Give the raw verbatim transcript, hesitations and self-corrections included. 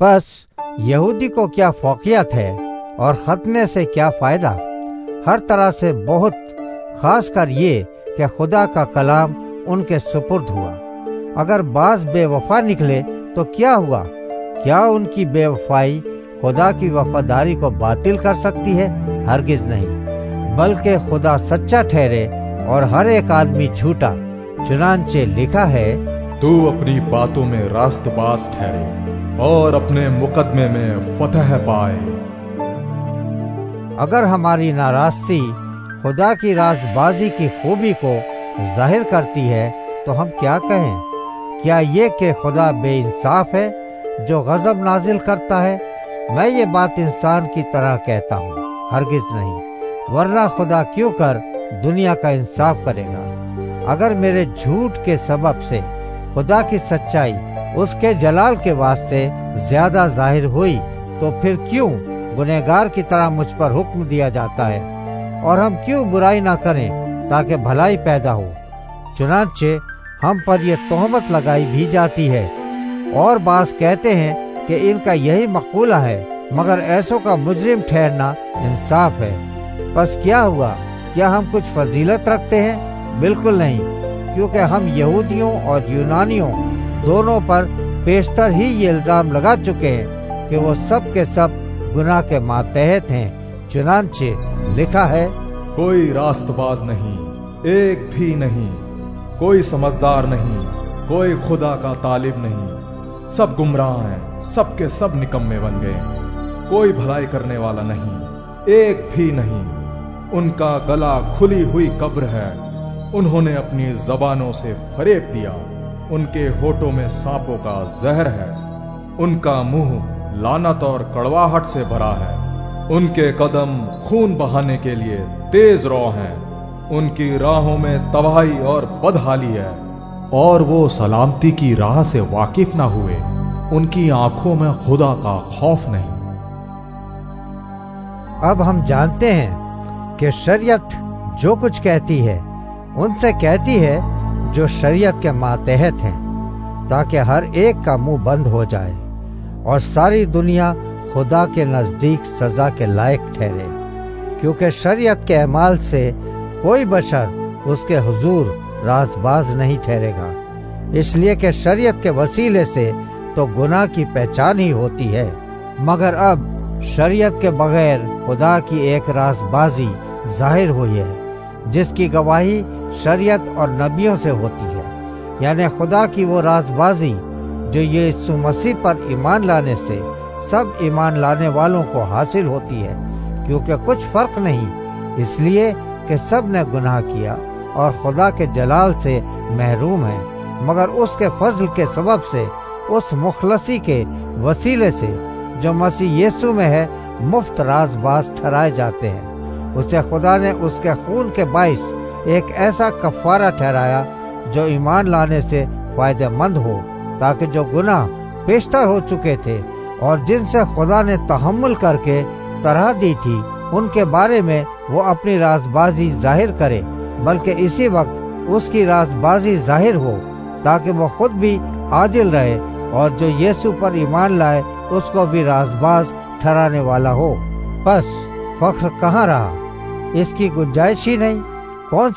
बस यहूदी को क्या फौकियत है और खतने से क्या फायदा। हर तरह से बहुत खास कर ये कि खुदा का कलाम उनके सुपुर्द हुआ। अगर बाज बेवफा निकले तो क्या हुआ? क्या उनकी बेवफाई खुदा की वफादारी को बातिल कर सकती है? हरगिज नहीं, बल्कि खुदा सच्चा ठहरे और हर एक आदमी झूठा। चुनांचे लिखा है, तू अपनी बातों में रास्तबाज ठहरे और अपने मुकदमे में फतह पाए। अगर हमारी नाराजगी खुदा की राजबाजी की खूबी को जाहिर करती है तो हम क्या कहें? क्या ये कि खुदा बेइंसाफ है जो गजब नाजिल करता है? मैं ये बात इंसान की तरह कहता हूँ, हरगिज नहीं, वरना खुदा क्यों कर दुनिया का इंसाफ करेगा। अगर मेरे झूठ के सबब से खुदा की सच्चाई उसके जलाल के वास्ते ज्यादा जाहिर हुई तो फिर क्यों गुनहगार की तरह मुझ पर हुक्म दिया जाता है, और हम क्यों बुराई ना करें ताकि भलाई पैदा हो। चुनांचे हम पर यह तोहमत लगाई भी जाती है और बास कहते हैं कि इनका यही मकूला है, मगर ऐसों का मुजरिम ठहरना इंसाफ है। बस क्या हुआ? क्या हम कुछ फजीलत रखते हैं? बिल्कुल नहीं, क्योंकि हम यहूदियों और यूनानियों दोनों पर पेशतर ही ये इल्जाम लगा चुके हैं कि वो सब के सब गुनाह के मातहत हैं। चुनांचे लिखा है, कोई रास्तबाज नहीं, एक भी नहीं, कोई समझदार नहीं, कोई खुदा का तालिब नहीं, सब गुमराह हैं, सब के सब निकम्मे बन गए, कोई भलाई करने वाला नहीं, एक भी नहीं। उनका गला खुली हुई कब्र है, उन्होंने अपनी जबानों से फरेब दिया, उनके होठों में सांपों का जहर है, उनका मुंह लानत और कड़वाहट से भरा है, उनके कदम खून बहाने के लिए तेज रौ हैं, उनकी राहों में तबाही और बदहाली है, और वो सलामती की राह से वाकिफ ना हुए, उनकी आंखों में खुदा का खौफ नहीं। अब हम जानते हैं कि शरीयत जो कुछ कहती है उनसे कहती है जो शरीयत के मातहत हैं, ताकि हर एक का मुंह बंद हो जाए और सारी दुनिया खुदा के नजदीक सजा के लायक ठहरे, क्योंकि शरीयत के अमाल से कोई बशर उसके हुजूर राजबाज नहीं ठहरेगा, इसलिए कि शरीयत के वसीले से तो गुनाह की पहचान ही होती है। मगर अब शरीयत के बगैर खुदा की एक राजबाजी जाहिर हुई है, जिसकी गवाही शरीयत और नबियों से होती है, यानी खुदा की वो राजबाजी जो यीशु मसीह पर ईमान लाने से सब ईमान लाने वालों को हासिल होती है, क्योंकि कुछ फर्क नहीं, इसलिए कि सब ने गुनाह किया और खुदा के जलाल से महरूम है, मगर उसके फजल के सबब से उस मुखलसी के वसीले से जो मसीह यीशु में है मुफ्त राजबाज ठहराए जाते हैं। उसे खुदा ने उसके खून के बाइस एक ऐसा कफारा ठहराया जो ईमान लाने से फायदेमंद हो, ताकि जो गुनाह पेशतर हो चुके थे और जिनसे खुदा ने तहम्मुल करके तरह दी थी, उनके बारे में वो अपनी राजबाजी जाहिर करे, बल्कि इसी वक्त उसकी राजबाजी जाहिर हो, ताकि वो खुद भी आदिल रहे और जो यीशु पर ईमान लाए उसको भी राजबाज ठहराने वाला हो। बस फख्र कहाँ रहा? इसकी गुंजाइश ही नहीं। कौन